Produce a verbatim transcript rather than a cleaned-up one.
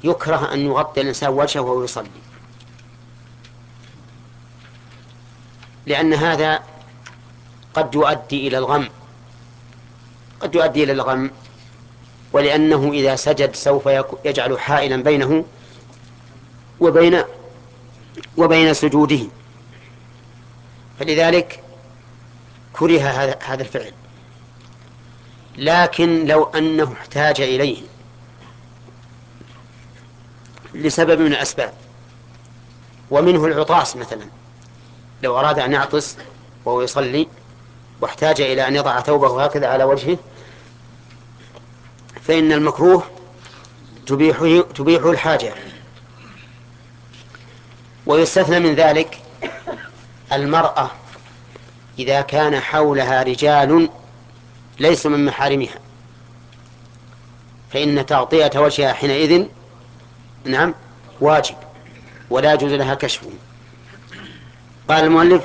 يكره أن يغطي الإنسان وجهه وهو يصلي، لأن هذا قد يؤدي إلى الغم قد يؤدي إلى الغم ولأنه إذا سجد سوف يجعل حائلا بينه وبين وبين سجوده، فلذلك كره هذا الفعل. لكن لو أنه احتاج إليه لسبب من الأسباب، ومنه العطاس مثلا، لو أراد أن يعطس وهو يصلي واحتاج إلى أن يضع ثوبه هكذا على وجهه، فإن المكروه تبيحه, تبيحه الحاجة. ويستثنى من ذلك المرأة إذا كان حولها رجال ليسوا من محارمها، فإن تغطية وجهها حينئذ نعم واجب، ولا يجوز لها كشفه. قال المؤلف